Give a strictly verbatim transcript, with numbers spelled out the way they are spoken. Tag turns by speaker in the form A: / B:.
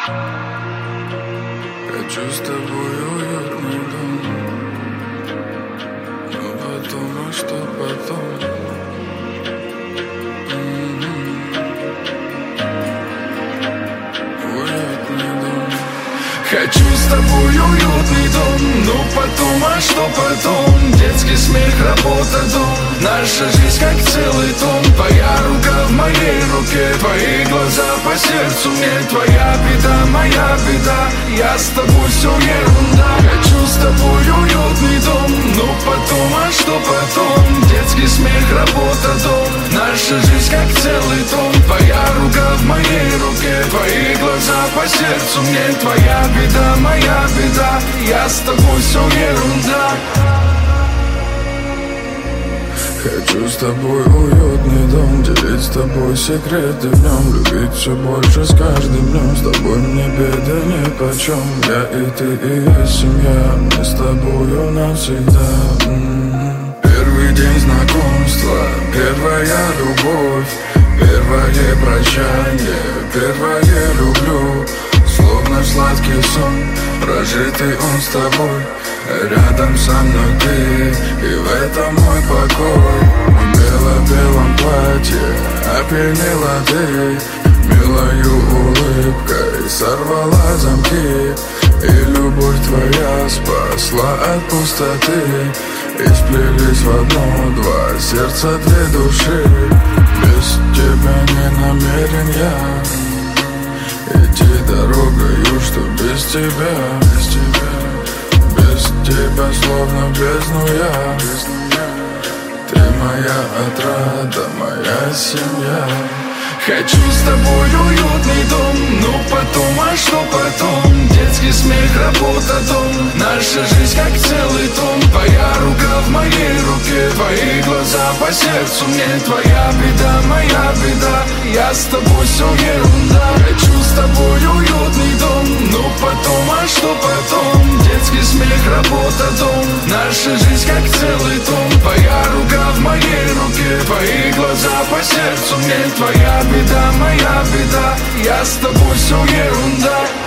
A: Хочу с тобой уютный дом, но потом, а что потом? М-м-м. Уютный дом. Хочу с тобой уютный дом, но потом, а что потом? Детский смех, работа, дом, наша жизнь как целый том. Твоя рука в моей руке, твои глаза по сердцу мне. Твоя беда, моя беда, я с тобой, все ерунда. Хочу с тобой уютный дом, но потом, а что потом? Детский смех, работа, дом, наша жизнь как целый том. Твоя рука в моей руке, твои глаза по сердцу мне. Твоя беда, моя беда, я с тобой, все ерунда. Хочу с тобой уютный дом, делить с тобой секреты в нем, любить все больше с каждым днем. С тобой мне беды нипочем, я и ты, и я семья, мы с тобою навсегда. М-м-м. Первый день знакомства, первая любовь, первое прощание, первое люблю. Словно в сладкий сон, прожитый он с тобой. Рядом со мной ты, и в этом мой покой. В бело-белом платье опьянела ты, милою улыбкой сорвала замки. И любовь твоя спасла от пустоты, и сплелись в одно два сердца, две души. Без тебя не намерен я идти дорогою, что без тебя, без тебя, без тебя словно бездну я. Ты моя отрада, моя семья. Хочу с тобой уютный дом, но потом, а что потом? Детский смех, работа, дом, наша жизнь как целый том. Твоя рука в моей руке, твои глаза по сердцу мне. Твоя беда, моя беда, я с тобой, все ерунда. Хочу с тобой уютный дом, но потом, а что потом? Детский смех, работа, дом, наша жизнь как целый том. Твоя рука в моей руке, твои глаза по сердцу мне. Твоя беда, моя беда, я с тобой, все ерунда.